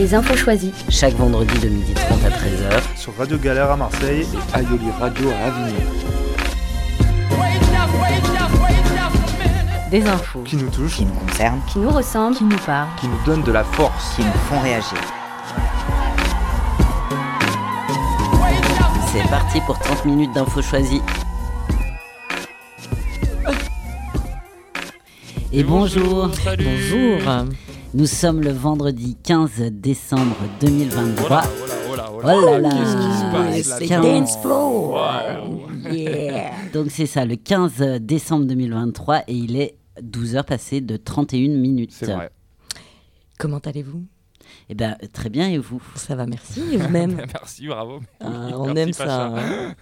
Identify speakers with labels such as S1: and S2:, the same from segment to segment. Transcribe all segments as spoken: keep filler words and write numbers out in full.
S1: Les infos choisies.
S2: Chaque vendredi de midi trente à treize heures.
S3: Sur Radio Galère à Marseille
S4: et Aioli Radio à Avignon.
S1: Des infos
S2: qui nous touchent,
S5: qui nous concernent,
S1: qui nous ressemblent,
S5: qui nous parlent,
S4: qui nous donnent de la force,
S5: qui nous font réagir.
S2: C'est parti pour trente minutes d'infos choisies. Et bonjour.
S5: Bonjour.
S2: Nous sommes le vendredi quinze décembre deux mille vingt-trois.
S4: Oh là, oh là, oh là,
S2: oh là, là.
S4: Qu'est-ce qui se passe
S5: C'est
S4: là,
S5: dance floor.
S4: Wow.
S5: Yeah.
S2: Donc c'est ça, le quinze décembre deux mille vingt-trois et il est douze heures passées de trente et une minutes.
S4: C'est vrai.
S5: Comment allez-vous ?
S2: Eh bien, très bien, et vous ?
S5: Ça va, merci. Et vous-même ?
S4: Merci, bravo.
S5: Ah, on
S4: Merci,
S5: aime
S4: Pacha.
S5: ça. Hein.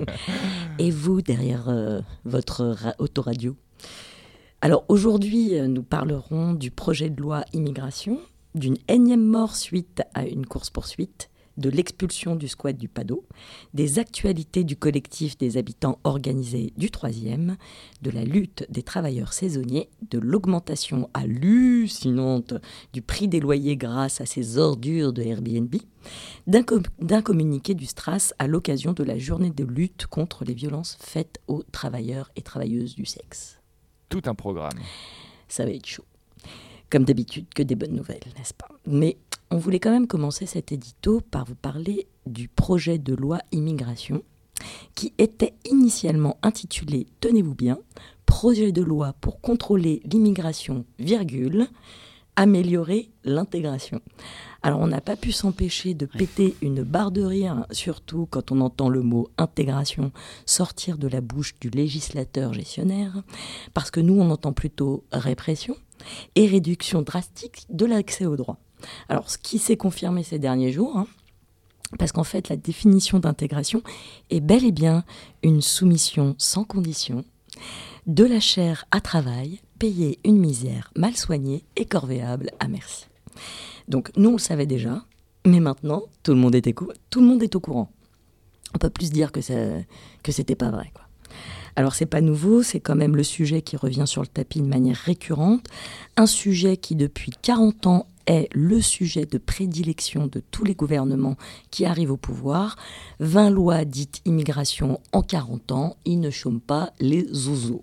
S5: Et vous, derrière euh, votre ra- autoradio ? Alors aujourd'hui, euh, nous parlerons du projet de loi immigration, d'une énième mort suite à une course-poursuite, de l'expulsion du squat du Padeau, des actualités du collectif des habitants organisés du troisième, de la lutte des travailleurs saisonniers, de l'augmentation hallucinante du prix des loyers grâce à ces ordures de Airbnb, d'un, com- d'un communiqué du Stras à l'occasion de la journée de lutte contre les violences faites aux travailleurs et travailleuses du sexe.
S4: Tout un programme.
S5: Ça va être chaud. Comme d'habitude, que des bonnes nouvelles, n'est-ce pas ? Mais on voulait quand même commencer cet édito par vous parler du projet de loi immigration qui était initialement intitulé, tenez-vous bien, « Projet de loi pour contrôler l'immigration, virgule, améliorer l'intégration ». Alors on n'a pas pu s'empêcher de péter une barre de rire, surtout quand on entend le mot « intégration » sortir de la bouche du législateur gestionnaire, parce que nous on entend plutôt « répression » et réduction drastique de l'accès aux droits. Alors, ce qui s'est confirmé ces derniers jours, hein, parce qu'en fait, la définition d'intégration est bel et bien une soumission sans condition de la chair à travail, payer une misère mal soignée et corvéable à merci. Donc, nous, on le savait déjà, mais maintenant, tout le monde est, écou- tout le monde est au courant. On peut plus dire que, ça, que c'était pas vrai, quoi. Alors, c'est pas nouveau, c'est quand même le sujet qui revient sur le tapis de manière récurrente. Un sujet qui, depuis quarante ans, est le sujet de prédilection de tous les gouvernements qui arrivent au pouvoir. vingt lois dites immigration en quarante ans, ils ne chôment pas les zouzous.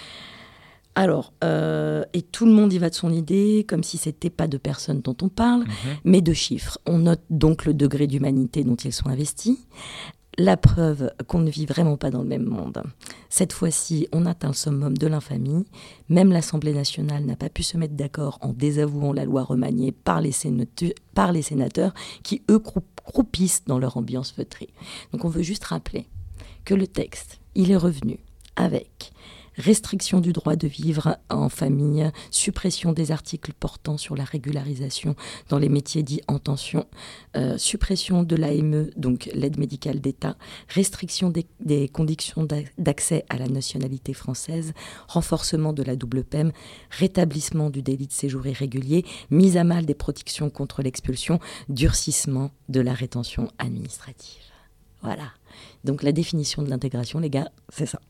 S5: Alors, euh, et tout le monde y va de son idée, comme si c'était pas de personnes dont on parle, mmh. mais de chiffres. On note donc le degré d'humanité dont ils sont investis. La preuve qu'on ne vit vraiment pas dans le même monde. Cette fois-ci, on atteint le summum de l'infamie. Même l'Assemblée nationale n'a pas pu se mettre d'accord en désavouant la loi remaniée par les, sénateurs, par les sénateurs qui, eux, croupissent dans leur ambiance feutrée. Donc on veut juste rappeler que le texte, il est revenu avec restriction du droit de vivre en famille, suppression des articles portant sur la régularisation dans les métiers dits en tension, euh, suppression de l'A M E, donc l'aide médicale d'État, restriction des, des conditions d'accès à la nationalité française, renforcement de la double peine, rétablissement du délit de séjour irrégulier, mise à mal des protections contre l'expulsion, durcissement de la rétention administrative. Voilà. Donc la définition de l'intégration, les gars, c'est ça.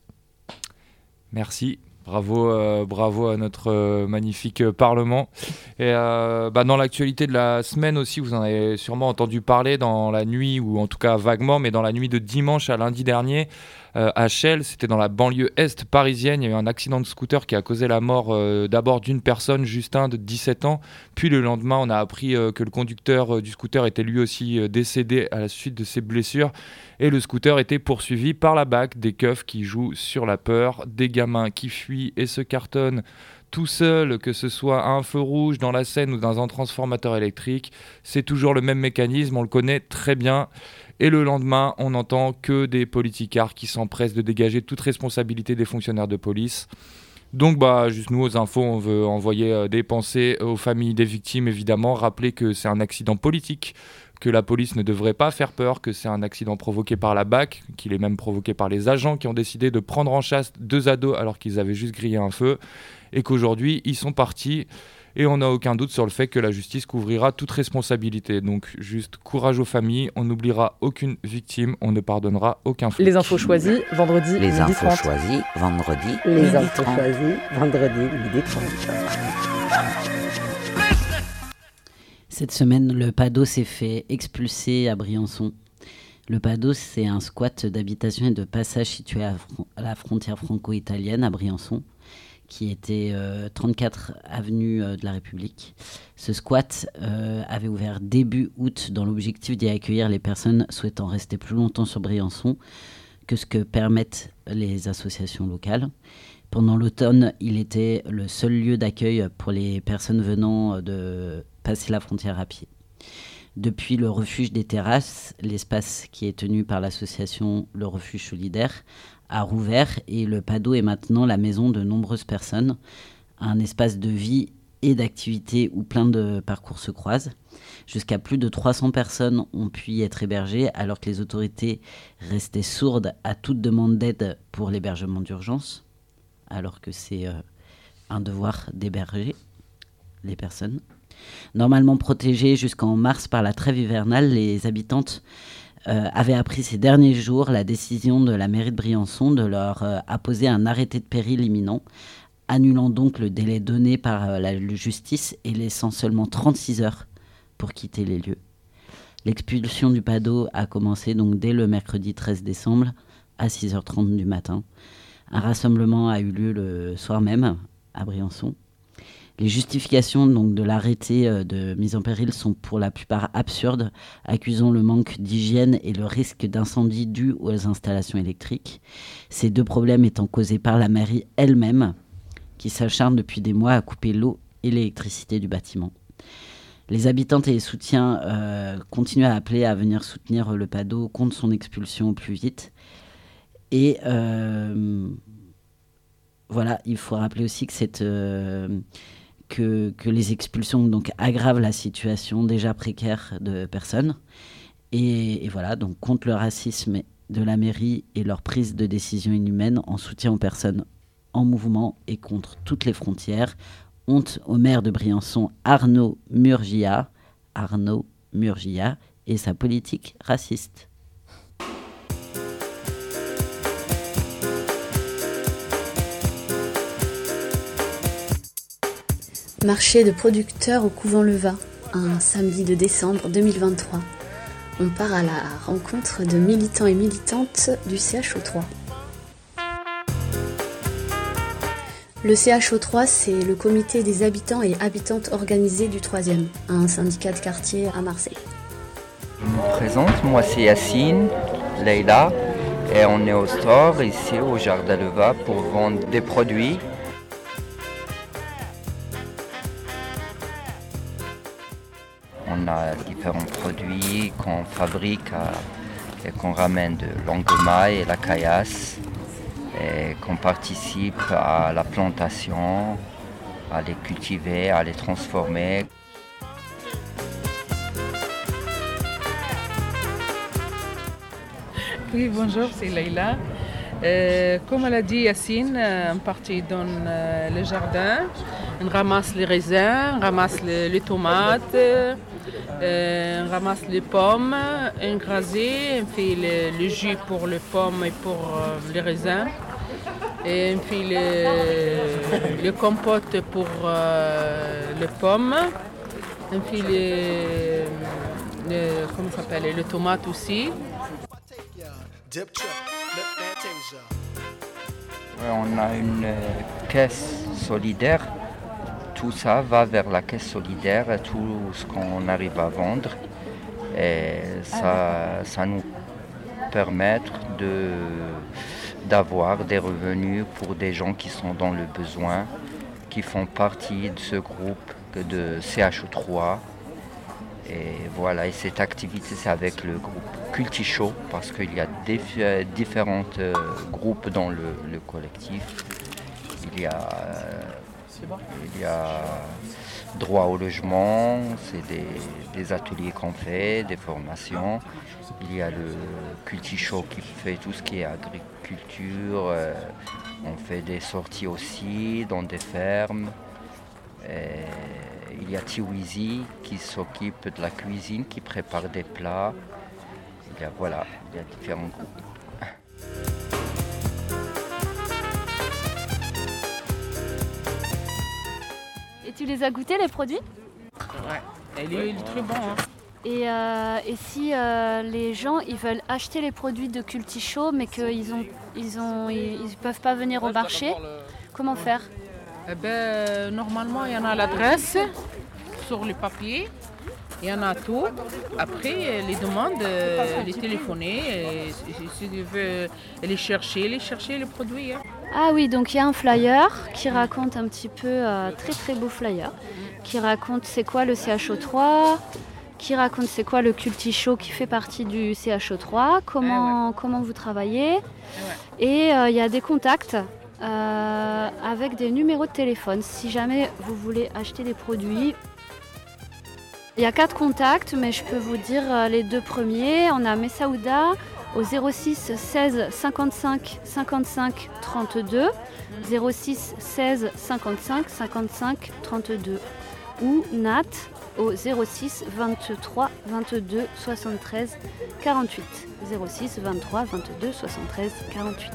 S4: Merci, bravo, euh, bravo à notre euh, magnifique euh, Parlement. Et euh, bah, dans l'actualité de la semaine aussi, vous en avez sûrement entendu parler dans la nuit, ou en tout cas vaguement, mais dans la nuit de dimanche à lundi dernier, euh, à Chelles, c'était dans la banlieue est parisienne, il y a eu un accident de scooter qui a causé la mort euh, d'abord d'une personne, Justin, de dix-sept ans, puis le lendemain, on a appris euh, que le conducteur euh, du scooter était lui aussi euh, décédé à la suite de ses blessures. Et le scooter était poursuivi par la B A C, des keufs qui jouent sur la peur, des gamins qui fuient et se cartonnent tout seuls, que ce soit à un feu rouge, dans la Seine ou dans un transformateur électrique. C'est toujours le même mécanisme, on le connaît très bien. Et le lendemain, on n'entend que des politicards qui s'empressent de dégager toute responsabilité des fonctionnaires de police. Donc, bah, juste nous, aux infos, on veut envoyer euh, des pensées aux familles des victimes, évidemment. Rappeler que c'est un accident politique, que la police ne devrait pas faire peur, que c'est un accident provoqué par la B A C, qu'il est même provoqué par les agents qui ont décidé de prendre en chasse deux ados alors qu'ils avaient juste grillé un feu, et qu'aujourd'hui, ils sont partis. Et on n'a aucun doute sur le fait que la justice couvrira toute responsabilité. Donc, juste courage aux familles, on n'oubliera aucune victime, on ne pardonnera aucun flic.
S6: Les infos choisies, vendredi,
S2: Les
S6: midi
S2: infos
S6: trente.
S2: choisies, vendredi,
S5: Les
S2: midi
S5: infos
S2: trente.
S5: choisies, vendredi, midi trente.
S2: Cette semaine, le PADO s'est fait expulser à Briançon. Le PADO, c'est un squat d'habitation et de passage situé à, fron- à la frontière franco-italienne à Briançon, qui était euh, trente-quatre avenue euh, de la République. Ce squat euh, avait ouvert début août dans l'objectif d'y accueillir les personnes souhaitant rester plus longtemps sur Briançon que ce que permettent les associations locales. Pendant l'automne, il était le seul lieu d'accueil pour les personnes venant de passer la frontière à pied. Depuis le refuge des terrasses, l'espace qui est tenu par l'association Le Refuge Solidaire a rouvert et le PADO est maintenant la maison de nombreuses personnes, un espace de vie et d'activité où plein de parcours se croisent. Jusqu'à plus de trois cents personnes ont pu y être hébergées alors que les autorités restaient sourdes à toute demande d'aide pour l'hébergement d'urgence, alors que c'est euh, un devoir d'héberger les personnes. Normalement protégées jusqu'en mars par la trêve hivernale, les habitantes euh, avaient appris ces derniers jours la décision de la mairie de Briançon de leur euh, apposer un arrêté de péril imminent, annulant donc le délai donné par euh, la justice et laissant seulement trente-six heures pour quitter les lieux. L'expulsion du PADO a commencé donc dès le mercredi treize décembre à six heures trente du matin. Un rassemblement a eu lieu le soir même à Briançon. Les justifications donc, de l'arrêté de mise en péril sont pour la plupart absurdes, accusant le manque d'hygiène et le risque d'incendie dû aux installations électriques. Ces deux problèmes étant causés par la mairie elle-même, qui s'acharne depuis des mois à couper l'eau et l'électricité du bâtiment. Les habitantes et les soutiens euh, continuent à appeler à venir soutenir le PADO contre son expulsion au plus vite. Et euh, voilà, il faut rappeler aussi que cette... Euh, Que, que les expulsions donc, aggravent la situation déjà précaire de personnes. Et, et voilà, donc contre le racisme de la mairie et leur prise de décision inhumaine en soutien aux personnes en mouvement et contre toutes les frontières. Honte au maire de Briançon, Arnaud Murgia, Arnaud Murgia et sa politique raciste.
S1: Marché de producteurs au Couvent-Levat, un samedi de décembre deux mille vingt-trois. On part à la rencontre de militants et militantes du C H O trois. Le C H O trois, c'est le comité des habitants et habitantes organisés du troisième, un syndicat de quartier à Marseille.
S3: Je me présente, moi c'est Yacine, Leïla, et on est au store ici au Jardin Levat pour vendre des produits. On a différents produits qu'on fabrique à, et qu'on ramène de Longuemaille et la Caillasse et qu'on participe à la plantation, à les cultiver, à les transformer.
S6: Oui, bonjour, c'est Leïla. Euh, comme elle a dit Yacine, on partit dans euh, le jardin, on ramasse les raisins, on ramasse les, les tomates, euh, on ramasse les pommes, on grase, on fait le, le jus pour les pommes et pour euh, les raisins. Et on fait le, le compote pour euh, les pommes. On fait les, les, comment ça s'appelle, les tomates aussi.
S3: On a une caisse solidaire. Tout ça va vers la caisse solidaire, tout ce qu'on arrive à vendre. Et ça, ça nous permet de, d'avoir des revenus pour des gens qui sont dans le besoin, qui font partie de ce groupe de C H O trois. Et voilà, et cette activité, c'est avec le groupe Cultichaud, parce qu'il y a des, différents euh, groupes dans le, le collectif. Il y a, euh, il y a droit au logement, c'est des, des ateliers qu'on fait, des formations. Il y a le Cultichaud qui fait tout ce qui est agriculture. Euh, on fait des sorties aussi dans des fermes. Et il y a Tiwizi qui s'occupe de la cuisine, qui prépare des plats. Il y a, voilà, il y a différents groupes.
S7: Et tu les as goûtés, les produits ?
S6: Ouais. Il est, il est très bon. Hein.
S1: Et, euh, et si euh, les gens ils veulent acheter les produits de Cultichaud mais qu'ils ont, ils ont, ils, ils peuvent pas venir au marché, comment faire?
S6: Eh ben, normalement, il y en a l'adresse sur le papier. Il y en a tout. Après, les demandes, euh, les téléphoner, et, si tu veux les chercher, les chercher les produits. Hein.
S1: Ah oui, donc il y a un flyer qui raconte un petit peu, euh, très très beau flyer, qui raconte c'est quoi le C H O trois, qui raconte c'est quoi le Cultichaud qui fait partie du C H O trois, comment, eh ouais. comment vous travaillez. Eh ouais. Et euh, il y a des contacts euh, avec des numéros de téléphone si jamais vous voulez acheter des produits. Il y a quatre contacts, mais je peux vous dire les deux premiers. On a Messaouda au zéro six seize cinquante-cinq cinquante-cinq trente-deux, zéro six seize cinquante-cinq cinquante-cinq trente-deux, ou Nat au zéro six vingt-trois vingt-deux soixante-treize quarante-huit, zéro six vingt-trois vingt-deux soixante-treize quarante-huit.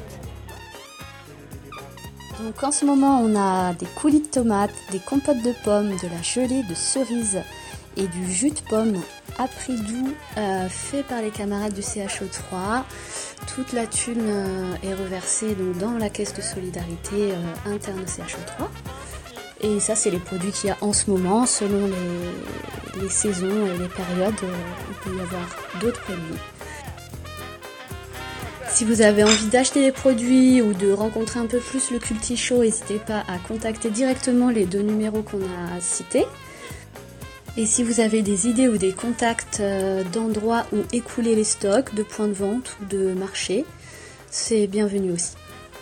S1: Donc en ce moment, on a des coulis de tomates, des compotes de pommes, de la gelée de cerises et du jus de pomme à prix doux euh, fait par les camarades du C H O trois. Toute la thune euh, est reversée donc, dans la caisse de solidarité euh, interne au C H O trois. Et ça, c'est les produits qu'il y a en ce moment. Selon les, les saisons et les périodes, euh, il peut y avoir d'autres produits. Si vous avez envie d'acheter des produits ou de rencontrer un peu plus le Cultichaud, n'hésitez pas à contacter directement les deux numéros qu'on a cités. Et si vous avez des idées ou des contacts d'endroits où écouler les stocks, de points de vente ou de marché, c'est bienvenu aussi.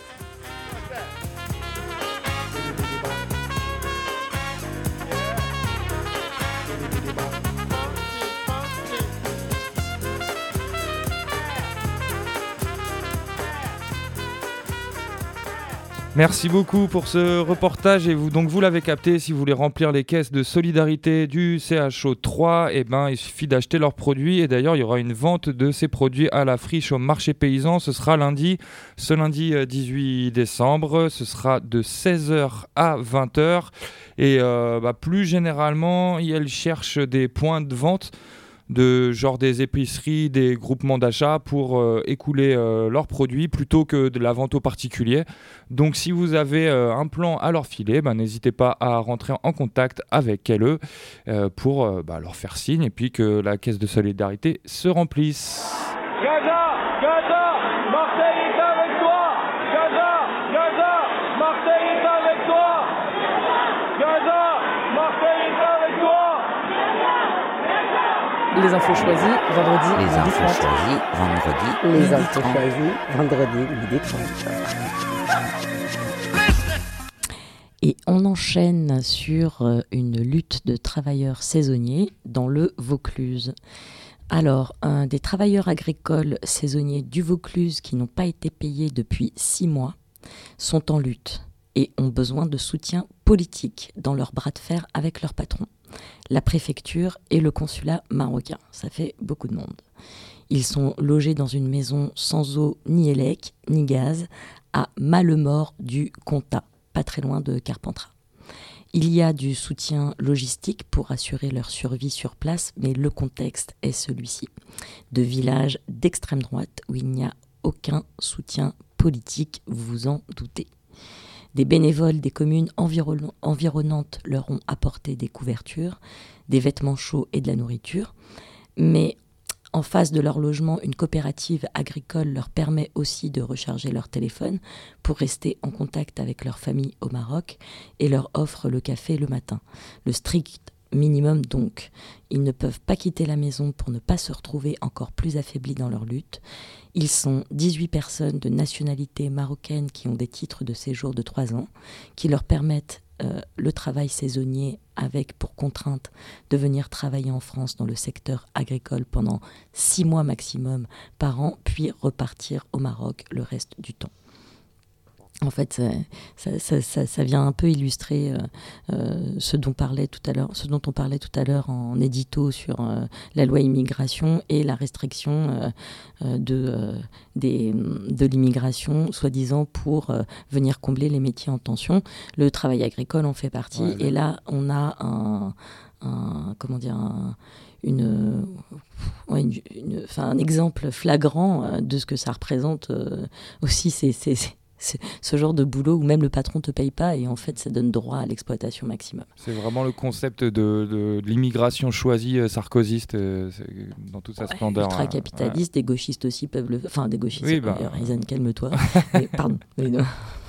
S4: Merci beaucoup pour ce reportage et vous, donc vous l'avez capté, si vous voulez remplir les caisses de solidarité du C H O trois, eh ben, il suffit d'acheter leurs produits et d'ailleurs il y aura une vente de ces produits à la friche au marché paysan, ce sera lundi, ce lundi dix-huit décembre, ce sera de seize heures à vingt heures et euh, bah, plus généralement ils cherchent des points de vente de genre des épiceries, des groupements d'achat pour euh, écouler euh, leurs produits plutôt que de la vente aux particuliers. Donc si vous avez euh, un plan à leur filer, bah, n'hésitez pas à rentrer en contact avec elles euh, pour euh, bah, leur faire signe et puis que la caisse de solidarité se remplisse.
S7: Gaza, Gaza, Marseille est avec toi. Gaza, Gaza, Marseille est avec toi. Gaza, Marseille est avec toi.
S5: Les infos choisies, vendredi,
S2: Les
S5: midi
S2: infos
S5: trente.
S2: choisies, vendredi,
S5: Les
S2: midi
S5: infos
S2: trente.
S5: choisies, vendredi, midi trente. Et on enchaîne sur une lutte de travailleurs saisonniers dans le Vaucluse. Alors, un des travailleurs agricoles saisonniers du Vaucluse qui n'ont pas été payés depuis six mois sont en lutte et ont besoin de soutien politique dans leur bras de fer avec leur patron, la préfecture et le consulat marocain. Ça fait beaucoup de monde. Ils sont logés dans une maison sans eau ni élec, ni gaz, à Malemort du Comtat, pas très loin de Carpentras. Il y a du soutien logistique pour assurer leur survie sur place, mais le contexte est celui-ci. De villages d'extrême droite où il n'y a aucun soutien politique, vous vous en doutez. Des bénévoles des communes environ- environnantes leur ont apporté des couvertures, des vêtements chauds et de la nourriture. Mais en face de leur logement, une coopérative agricole leur permet aussi de recharger leur téléphone pour rester en contact avec leur famille au Maroc et leur offre le café le matin. Le strict minimum donc. Ils ne peuvent pas quitter la maison pour ne pas se retrouver encore plus affaiblis dans leur lutte. Ils sont dix-huit personnes de nationalité marocaine qui ont des titres de séjour de trois ans, qui leur permettent euh, le travail saisonnier avec pour contrainte de venir travailler en France dans le secteur agricole pendant six mois maximum par an, puis repartir au Maroc le reste du temps. En fait, ça, ça, ça, ça vient un peu illustrer euh, euh, ce dont parlait tout à l'heure, ce dont on parlait tout à l'heure en édito sur euh, la loi immigration et la restriction euh, euh, de, euh, des, de l'immigration, soi-disant pour euh, venir combler les métiers en tension. Le travail agricole en fait partie. Ouais, et là, on a un, un comment dire, un, une, ouais, une, une, enfin, un exemple flagrant euh, de ce que ça représente euh, aussi. C'est, c'est, c'est C'est ce genre de boulot où même le patron ne te paye pas et en fait ça donne droit à l'exploitation maximum.
S4: C'est vraiment le concept de, de, de l'immigration choisie euh, sarkozyste euh, dans toute sa
S5: ouais,
S4: splendeur.
S5: Ultra-capitaliste, ouais. Des gauchistes aussi peuvent le... Enfin des gauchistes,
S4: oui, bah...
S5: Rizan, calme-toi. Mais, pardon. Mais non.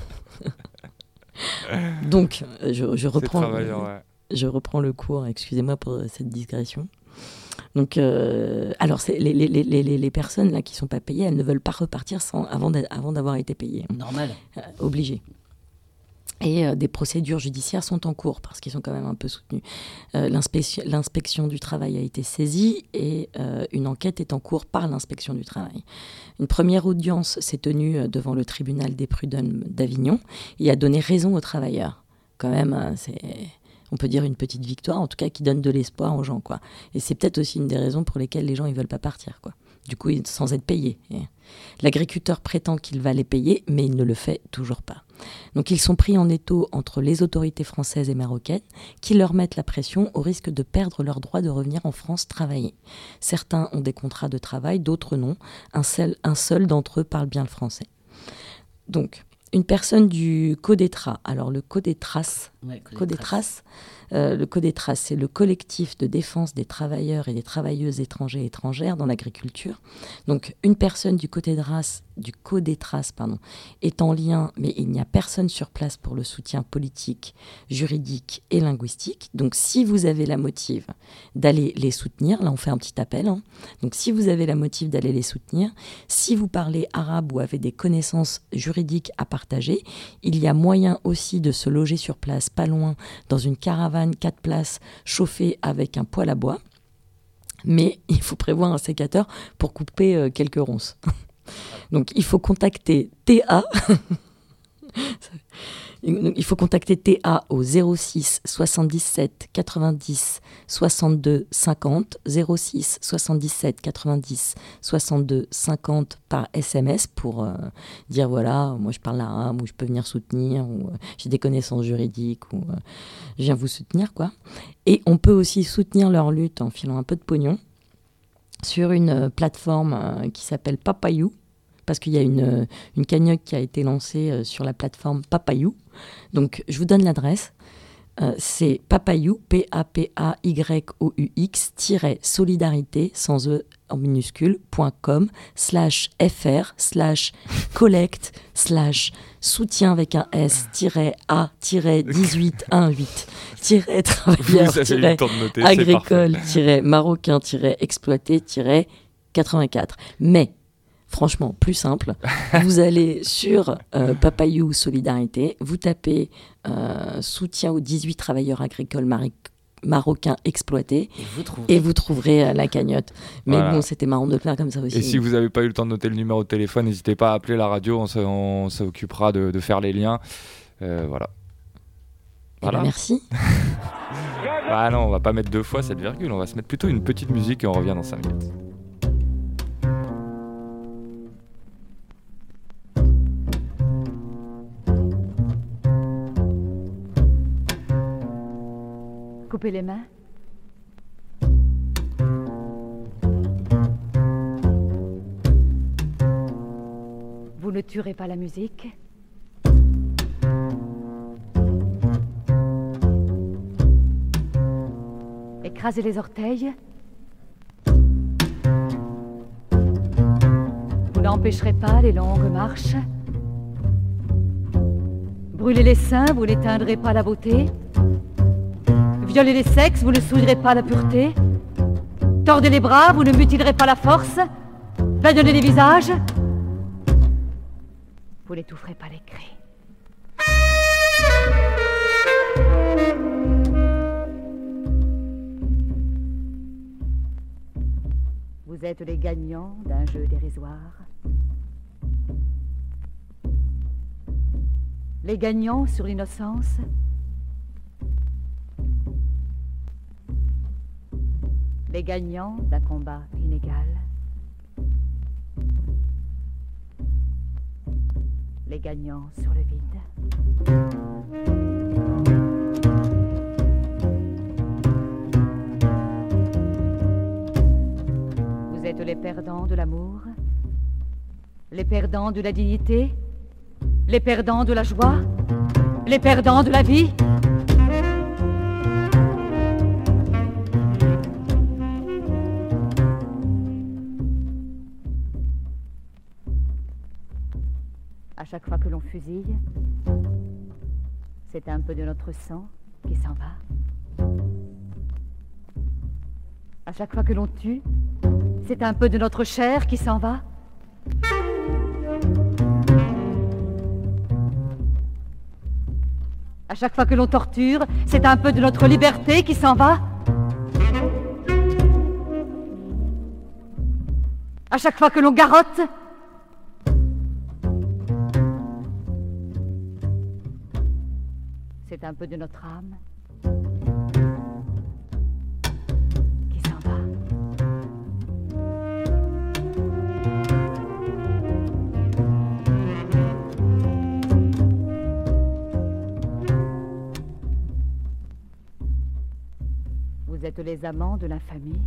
S5: Donc je, je, reprends le, ouais. je reprends le cours, excusez-moi pour cette digression. Donc, euh, alors, c'est, les, les, les, les, les personnes là, qui ne sont pas payées, elles ne veulent pas repartir sans, avant, avant d'avoir été payées.
S2: Normal.
S5: Euh, obligé. Et euh, des procédures judiciaires sont en cours parce qu'ils sont quand même un peu soutenus. Euh, l'inspection, l'inspection du travail a été saisie et euh, une enquête est en cours par l'inspection du travail. Une première audience s'est tenue devant le tribunal des prud'hommes d'Avignon et a donné raison aux travailleurs. Quand même, c'est... on peut dire une petite victoire, en tout cas qui donne de l'espoir aux gens, quoi. Et c'est peut-être aussi une des raisons pour lesquelles les gens ils veulent pas partir, quoi. Du coup, sans être payés. Et l'agriculteur prétend qu'il va les payer, mais il ne le fait toujours pas. Donc ils sont pris en étau entre les autorités françaises et marocaines qui leur mettent la pression au risque de perdre leur droit de revenir en France travailler. Certains ont des contrats de travail, d'autres non. Un seul, un seul d'entre eux parle bien le français. Donc, une personne du CODETRA, alors le CODETRAS, ouais, CODETRAS, euh, le CODETRAS, c'est le collectif de défense des travailleurs et des travailleuses étrangers et étrangères dans l'agriculture. Donc une personne du CODETRAS, du CODETRAS, pardon, est en lien, mais il n'y a personne sur place pour le soutien politique, juridique et linguistique. Donc si vous avez la motive d'aller les soutenir, là on fait un petit appel, hein. Donc si vous avez la motive d'aller les soutenir, si vous parlez arabe ou avez des connaissances juridiques à partager, il y a moyen aussi de se loger sur place, pas loin, dans une caravane quatre places chauffée avec un poêle à bois. Mais il faut prévoir un sécateur pour couper euh, quelques ronces. Donc il faut contacter T A. Il faut contacter T A au zéro six soixante-dix-sept quatre-vingt-dix soixante-deux cinquante, zéro six soixante-dix-sept quatre-vingt-dix soixante-deux cinquante par S M S pour euh, dire voilà, moi je parle arabe, ou je peux venir soutenir, ou euh, j'ai des connaissances juridiques, ou euh, je viens vous soutenir, quoi. Et on peut aussi soutenir leur lutte en filant un peu de pognon sur une euh, plateforme euh, qui s'appelle Papayou, parce qu'il y a une, une cagnotte qui a été lancée euh, sur la plateforme Papayou. Donc, je vous donne l'adresse. Euh, c'est papayou, P A P A Y O U X, solidarité, sans E en minuscule, .com, slash fr, slash collect, slash soutien avec un S, A, dix-huit dix-huit, travailleur, agricole, marocain, exploité, quatre-vingt-quatre. Mais, franchement, plus simple, vous allez sur euh, Papayou Solidarité, vous tapez euh, soutien aux dix-huit travailleurs agricoles mari- marocains exploités et vous, et vous trouverez euh, la cagnotte. Mais voilà. Bon, c'était marrant de le faire comme ça aussi.
S4: Et si vous n'avez pas eu le temps de noter le numéro de téléphone, n'hésitez pas à appeler la radio, on, se, on s'occupera de, de faire les liens. Euh, voilà.
S5: Voilà. Ben merci.
S4: Ah non, on va pas mettre deux fois cette virgule, on va se mettre plutôt une petite musique et on revient dans cinq minutes.
S8: Coupez les mains. Vous ne tuerez pas la musique. Écrasez les orteils. Vous n'empêcherez pas les longues marches. Brûlez les seins, vous n'éteindrez pas la beauté. Violez les sexes, vous ne souillerez pas la pureté. Tordez les bras, vous ne mutilerez pas la force. Badionnez les visages, vous n'étoufferez pas les cris. Vous êtes les gagnants d'un jeu dérisoire. Les gagnants sur l'innocence. Les gagnants d'un combat inégal. Les gagnants sur le vide. Vous êtes les perdants de l'amour, les perdants de la dignité, les perdants de la joie, les perdants de la vie. À chaque fois que l'on fusille, c'est un peu de notre sang qui s'en va. À chaque fois que l'on tue, c'est un peu de notre chair qui s'en va. À chaque fois que l'on torture, c'est un peu de notre liberté qui s'en va. À chaque fois que l'on garrotte, c'est un peu de notre âme qui s'en va. Vous êtes les amants de l'infamie.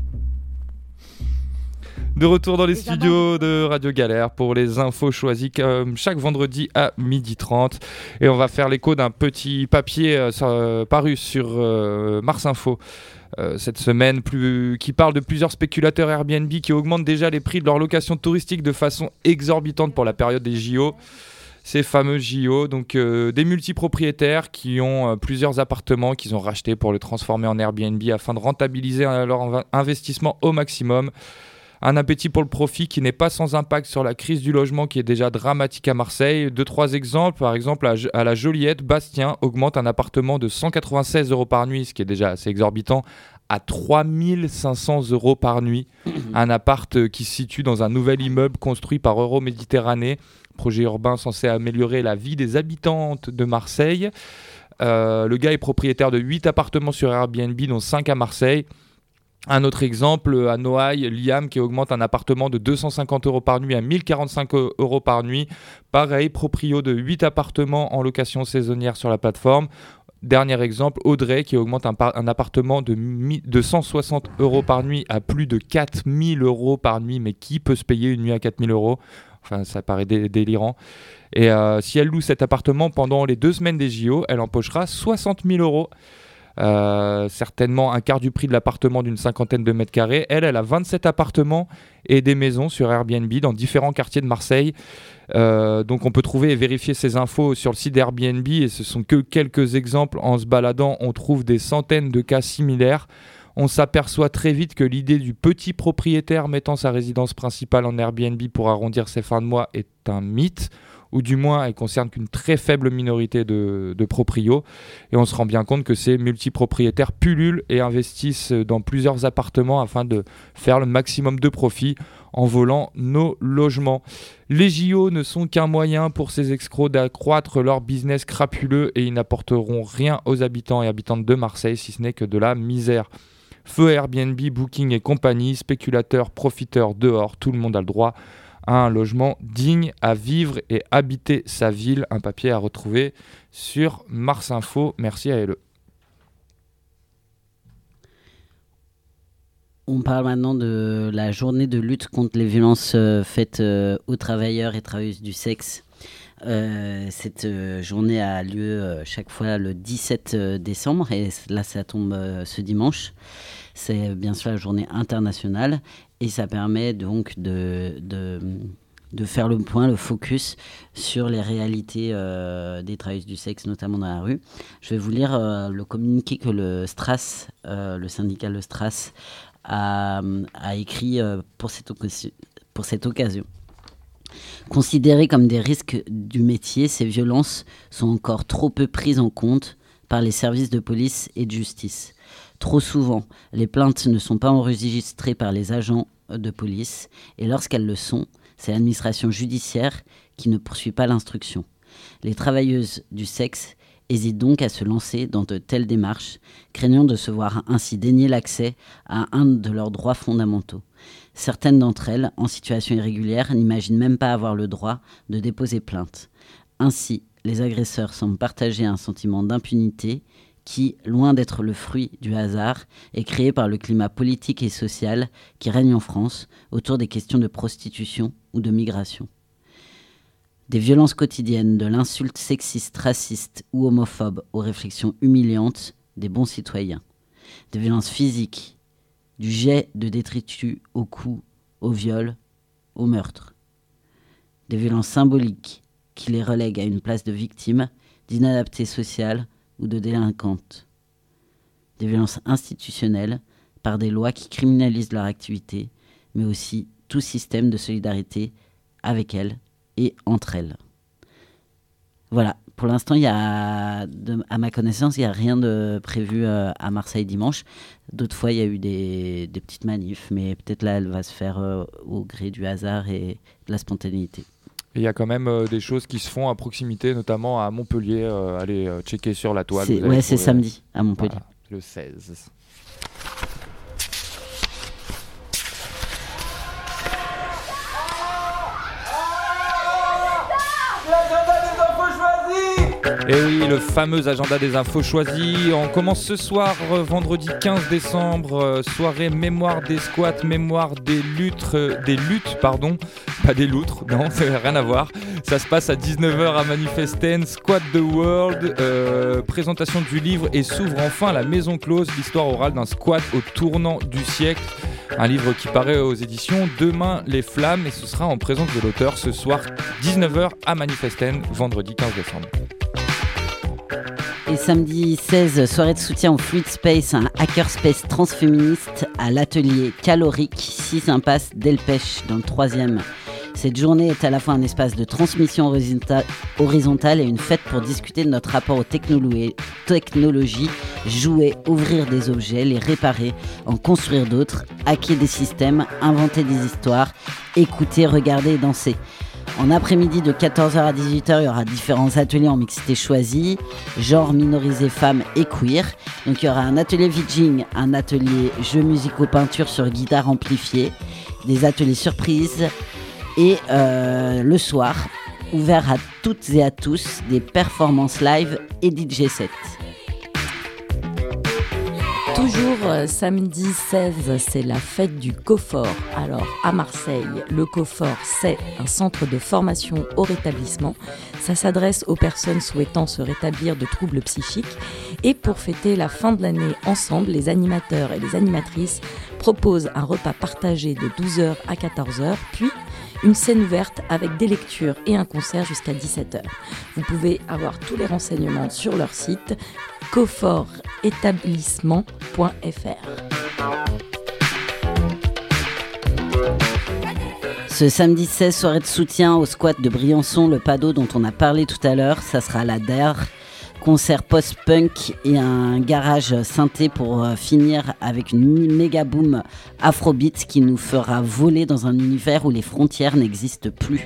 S4: De retour dans les studios de Radio Galère pour les infos choisies comme chaque vendredi à midi trente. Et on va faire l'écho d'un petit papier euh, euh, paru sur euh, Mars Info euh, cette semaine plus, qui parle de plusieurs spéculateurs Airbnb qui augmentent déjà les prix de leur location touristique de façon exorbitante pour la période des J O. Ces fameux J O, donc euh, des multipropriétaires qui ont euh, plusieurs appartements qu'ils ont rachetés pour les transformer en Airbnb afin de rentabiliser euh, leur inv- investissement au maximum. Un appétit pour le profit qui n'est pas sans impact sur la crise du logement qui est déjà dramatique à Marseille. Deux, trois exemples. Par exemple, à, à la Joliette, Bastien augmente un appartement de cent quatre-vingt-seize euros par nuit, ce qui est déjà assez exorbitant, à trois mille cinq cents euros par nuit. Un appart qui se situe dans un nouvel immeuble construit par Euroméditerranée, projet urbain censé améliorer la vie des habitantes de Marseille. Euh, le gars est propriétaire de huit appartements sur Airbnb, dont cinq à Marseille. Un autre exemple, à Noailles, Liam qui augmente un appartement de deux cent cinquante euros par nuit à mille quarante-cinq euros par nuit. Pareil, proprio de huit appartements en location saisonnière sur la plateforme. Dernier exemple, Audrey qui augmente un, par- un appartement de, mi- de cent soixante euros par nuit à plus de quatre mille euros par nuit. Mais qui peut se payer une nuit à quatre mille euros ? Enfin, ça paraît dé- délirant. Et euh, si elle loue cet appartement pendant les deux semaines des J O, elle empochera soixante mille euros. Euh, certainement un quart du prix de l'appartement d'une cinquantaine de mètres carrés. Elle, elle a vingt-sept appartements et des maisons sur Airbnb dans différents quartiers de Marseille. Euh, donc on peut trouver et vérifier ces infos sur le site d'Airbnb et ce sont que quelques exemples. En se baladant, on trouve des centaines de cas similaires. On s'aperçoit très vite que l'idée du petit propriétaire mettant sa résidence principale en Airbnb pour arrondir ses fins de mois est un mythe, ou du moins elle concerne qu'une très faible minorité de, de proprios. Et on se rend bien compte que ces multipropriétaires pullulent et investissent dans plusieurs appartements afin de faire le maximum de profit en volant nos logements. Les J O ne sont qu'un moyen pour ces escrocs d'accroître leur business crapuleux et ils n'apporteront rien aux habitants et habitantes de Marseille si ce n'est que de la misère. Feu Airbnb, Booking et compagnie, spéculateurs, profiteurs dehors, tout le monde a le droit à un logement digne à vivre et habiter sa ville. Un papier à retrouver sur Mars Info. Merci à elle.
S2: On parle maintenant de la journée de lutte contre les violences euh, faites euh, aux travailleurs et travailleuses du sexe. Euh, cette euh, journée a lieu euh, chaque fois le dix-sept décembre et là ça tombe euh, ce dimanche. C'est bien sûr la journée internationale et ça permet donc de, de, de faire le point, le focus sur les réalités euh, des travailleuses du sexe, notamment dans la rue. Je vais vous lire euh, le communiqué que le Stras, euh, le syndicat Le Stras, a, a écrit euh, pour, cette occasion, pour cette occasion. Considérées comme des risques du métier, ces violences sont encore trop peu prises en compte par les services de police et de justice. Trop souvent, les plaintes ne sont pas enregistrées par les agents de police et lorsqu'elles le sont, c'est l'administration judiciaire qui ne poursuit pas l'instruction. Les travailleuses du sexe hésitent donc à se lancer dans de telles démarches, craignant de se voir ainsi dénier l'accès à un de leurs droits fondamentaux. Certaines d'entre elles, en situation irrégulière, n'imaginent même pas avoir le droit de déposer plainte. Ainsi, les agresseurs semblent partager un sentiment d'impunité qui, loin d'être le fruit du hasard, est créé par le climat politique et social qui règne en France autour des questions de prostitution ou de migration. Des violences quotidiennes, de l'insulte sexiste, raciste ou homophobe aux réflexions humiliantes des bons citoyens. Des violences physiques, du jet de détritus au cou, au viol, au meurtre. Des violences symboliques qui les relèguent à une place de victime, d'inadaptée sociale ou de délinquante. Des violences institutionnelles par des lois qui criminalisent leur activité, mais aussi tout système de solidarité avec elles et entre elles. Voilà, pour l'instant, il y a, de, à ma connaissance, il n'y a rien de prévu euh, à Marseille dimanche. D'autres fois, il y a eu des, des petites manifs, mais peut-être là, elle va se faire euh, au gré du hasard et de la spontanéité.
S4: Et il y a quand même euh, des choses qui se font à proximité, notamment à Montpellier. Euh, allez euh, checker sur la toile.
S2: C'est, ouais, c'est trouver, samedi à Montpellier.
S4: Voilà, le seize. Et oui, le fameux agenda des infos choisis. On commence ce soir, euh, vendredi quinze décembre, euh, soirée mémoire des squats, mémoire des luttes, euh, des luttes, pardon, pas des loutres, non, ça n'a rien à voir. Ça se passe à dix-neuf heures à Manifesten, Squat the World, euh, présentation du livre et s'ouvre enfin la Maison Close, l'histoire orale d'un squat au tournant du siècle. Un livre qui paraît aux éditions Demain les Flammes et ce sera en présence de l'auteur ce soir, dix-neuf heures à Manifesten, vendredi quinze décembre.
S2: Et samedi seize, soirée de soutien au Fluid Space, un hackerspace transféministe à l'atelier Calorique, six impasse Delpech, dans le troisième. Cette journée est à la fois un espace de transmission horizontale et une fête pour discuter de notre rapport aux technologies, jouer, ouvrir des objets, les réparer, en construire d'autres, hacker des systèmes, inventer des histoires, écouter, regarder et danser. En après-midi de quatorze heures à dix-huit heures, il y aura différents ateliers en mixité choisie, genre minorisé femmes et queer. Donc il y aura un atelier vidging, un atelier jeux musicaux peinture sur guitare amplifiée, des ateliers surprises et euh, le soir, ouvert à toutes et à tous, des performances live et D J sets.
S5: Toujours euh, samedi seize, c'est la fête du COFOR. Alors à Marseille, le COFOR, c'est un centre de formation au rétablissement. Ça s'adresse aux personnes souhaitant se rétablir de troubles psychiques. Et pour fêter la fin de l'année ensemble, les animateurs et les animatrices proposent un repas partagé de douze heures à quatorze heures, puis une scène ouverte avec des lectures et un concert jusqu'à dix-sept heures. Vous pouvez avoir tous les renseignements sur leur site cofor établissement point f r.
S2: Ce samedi seize, soirée de soutien au squat de Briançon, le Pado dont on a parlé tout à l'heure, ça sera à la D E R. Concert post-punk et un garage synthé pour euh, finir avec une méga boom afrobeat qui nous fera voler dans un univers où les frontières n'existent plus.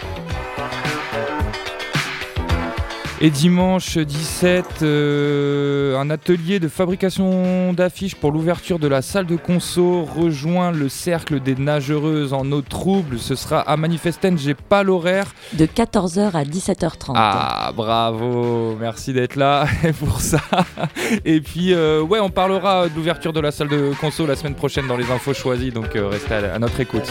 S4: Et dimanche dix-sept, euh, un atelier de fabrication d'affiches pour l'ouverture de la salle de conso rejoint le cercle des nageuses en eau trouble. Ce sera à Manifesten, j'ai pas l'horaire.
S5: De quatorze heures à dix-sept heures trente.
S4: Ah, bravo, merci d'être là pour ça. Et puis, euh, ouais, on parlera de l'ouverture de la salle de conso la semaine prochaine dans les infos choisies, donc euh, restez à, à notre écoute.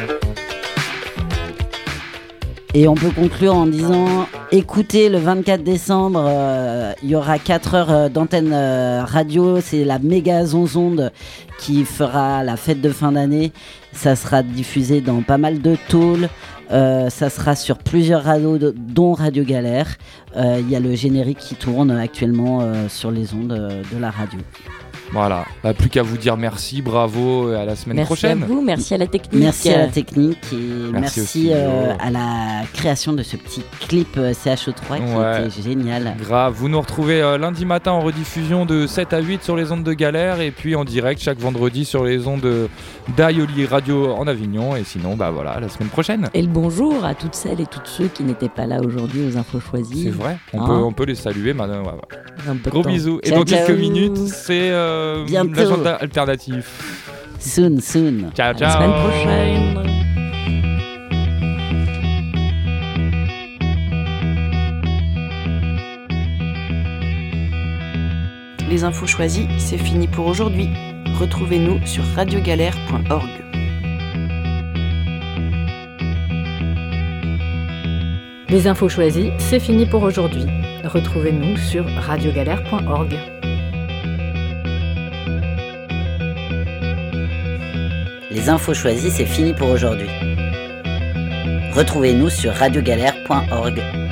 S2: Et on peut conclure en disant, écoutez, le vingt-quatre décembre, euh, il y aura quatre heures d'antenne euh, radio, c'est la méga zonzonde qui fera la fête de fin d'année. Ça sera diffusé dans pas mal de tôles, euh, ça sera sur plusieurs radios, dont Radio Galère. Il euh, y a le générique qui tourne actuellement euh, sur les ondes euh, de la radio.
S4: Voilà, bah, plus qu'à vous dire merci, bravo, et à la semaine
S5: merci
S4: prochaine.
S5: Merci à vous, merci à la technique.
S2: Merci à la technique et
S4: merci,
S2: merci euh, à la création de ce petit clip euh, C H O trois qui
S4: ouais.
S2: était génial.
S4: Grave, vous nous retrouvez euh, lundi matin en rediffusion de sept à huit sur les ondes de Galère et puis en direct chaque vendredi sur les ondes d'Aioli Radio en Avignon. Et sinon, bah voilà, à la semaine prochaine.
S5: Et le bonjour à toutes celles et tous ceux qui n'étaient pas là aujourd'hui aux infos choisies.
S4: C'est vrai, on,
S5: hein
S4: peut, on peut les saluer maintenant. Ouais, ouais. Gros
S5: temps.
S4: bisous.
S2: Ciao,
S4: et dans
S2: ciao.
S4: quelques minutes, c'est euh, l'agenda alternatif.
S2: Soon, soon.
S4: Ciao, ciao.
S5: À la semaine prochaine.
S9: Les infos choisies, c'est fini pour aujourd'hui. Retrouvez-nous sur radio galère point org.
S10: Les infos choisies, c'est fini pour aujourd'hui. Retrouvez-nous sur radio galère point org.
S2: Les infos choisies, c'est fini pour aujourd'hui. Retrouvez-nous sur radio galère point org.